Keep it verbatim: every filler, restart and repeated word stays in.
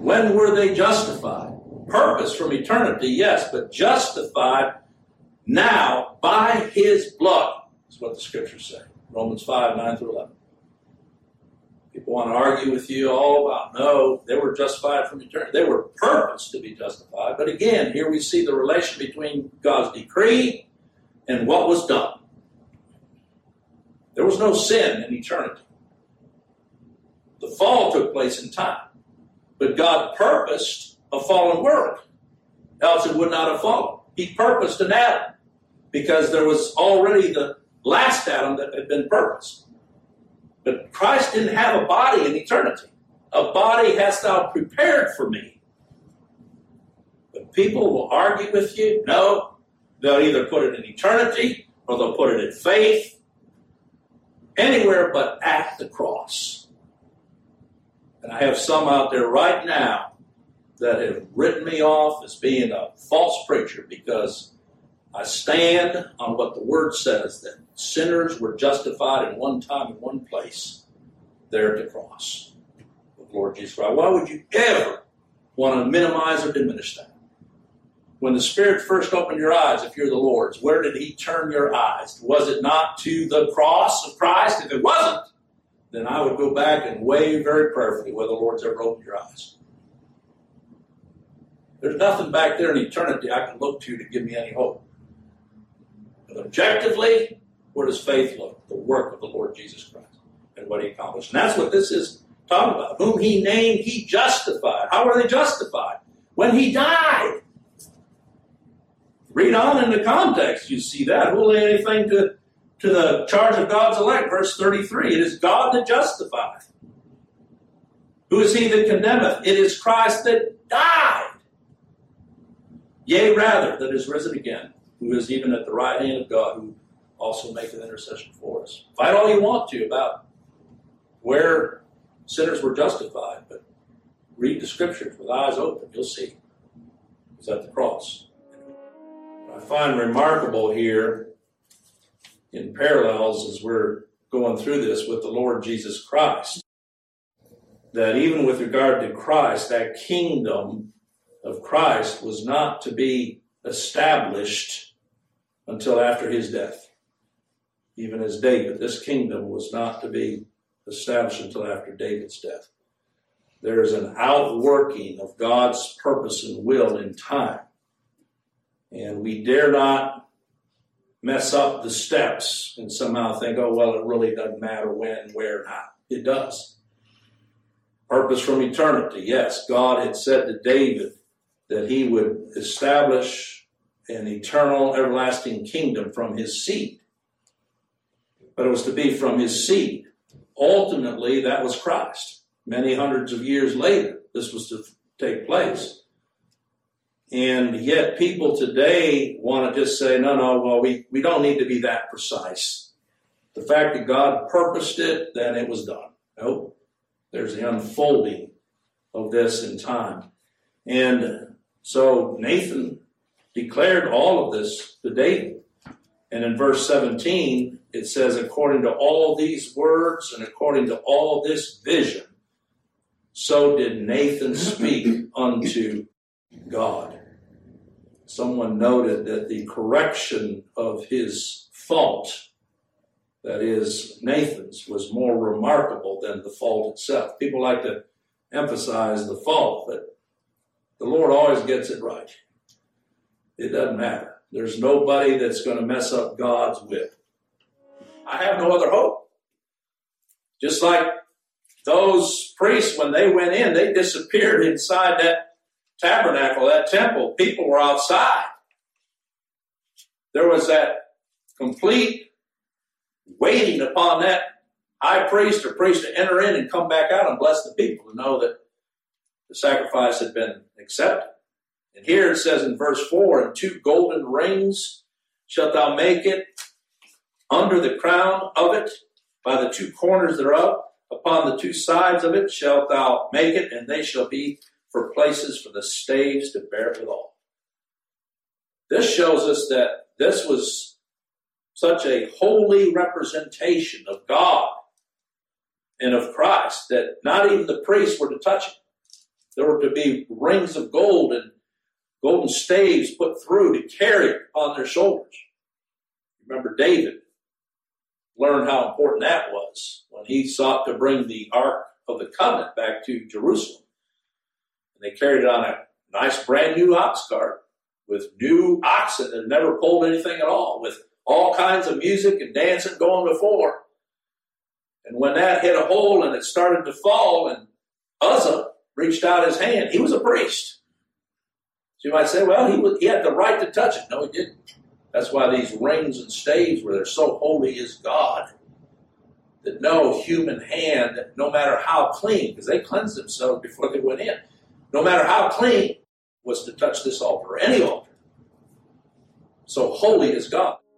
When were they justified? Purpose from eternity, yes, but justified now by his blood, is what the scriptures say. Romans five, nine through eleven. People want to argue with you all about, no, they were justified from eternity. They were purposed to be justified. But again, here we see the relation between God's decree and what was done. There was no sin in eternity. The fall took place in time. But God purposed a fallen world. Else it would not have fallen. He purposed an Adam because there was already the last Adam that had been purposed. But Christ didn't have a body in eternity. A body hast thou prepared for me. But people will argue with you. No, they'll either put it in eternity or they'll put it in faith. Anywhere but at the cross. And I have some out there right now that have written me off as being a false preacher because I stand on what the Word says, that sinners were justified in one time in one place, there at the cross of Lord Jesus Christ. Why would you ever want to minimize or diminish that? When the Spirit first opened your eyes, if you're the Lord's, where did He turn your eyes? Was it not to the cross of Christ? If it wasn't, then I would go back and weigh very prayerfully whether the Lord's ever opened your eyes. There's nothing back there in eternity I can look to to give me any hope. But objectively, where does faith look? The work of the Lord Jesus Christ and what He accomplished. And that's what this is talking about. Whom He named, He justified. How were they justified? When He died. Read on in the context, you see that. Who will lay anything to, to the charge of God's elect? Verse thirty-three, it is God that justifieth. Who is He that condemneth? It is Christ that died. Yea, rather, that is risen again, who is even at the right hand of God, who also maketh intercession for us. Fight all you want to about where sinners were justified, but read the Scriptures with eyes open. You'll see. It's at the cross. What I find remarkable here in parallels as we're going through this with the Lord Jesus Christ, that even with regard to Christ, that kingdom of Christ was not to be established until after His death. Even as David, this kingdom was not to be established until after David's death. There is an outworking of God's purpose and will in time. And we dare not mess up the steps and somehow think, oh, well, it really doesn't matter when, where, how. It does. Purpose from eternity. Yes, God had said to David that He would establish an eternal, everlasting kingdom from his seed. But it was to be from his seed. Ultimately, that was Christ. Many hundreds of years later, this was to take place. And yet people today want to just say, no, no, well, we, we don't need to be that precise. The fact that God purposed it, then it was done. Nope. There's the unfolding of this in time. And so Nathan declared all of this to David. And in verse seventeen, it says, according to all these words and according to all this vision, so did Nathan speak unto God. Someone noted that the correction of his fault, that is, Nathan's, was more remarkable than the fault itself. People like to emphasize the fault, but the Lord always gets it right. It doesn't matter. There's nobody that's going to mess up God's will. I have no other hope. Just like those priests, when they went in, they disappeared inside that tabernacle, that temple. People were outside. There was that complete waiting upon that high priest or priest to enter in and come back out and bless the people to know that the sacrifice had been accepted. And here it says in verse four, and two golden rings shalt thou make it under the crown of it, by the two corners thereof. Upon the two sides of it shalt thou make it, and they shall be for places for the staves to bear it withal. This shows us that this was such a holy representation of God and of Christ that not even the priests were to touch it. There were to be rings of gold and golden staves put through to carry it on their shoulders. Remember, David learned how important that was when he sought to bring the Ark of the Covenant back to Jerusalem. And they carried it on a nice brand new ox cart with new oxen that never pulled anything at all, with all kinds of music and dancing going before. And when that hit a hole and it started to fall, and Uzzah reached out his hand, he was a priest. So you might say, well, he, was, he had the right to touch it. No, he didn't. That's why these rings and staves, where they're so holy is God, that no human hand, no matter how clean, because they cleansed themselves before they went in, no matter how clean, was to touch this altar, or any altar. So holy is God.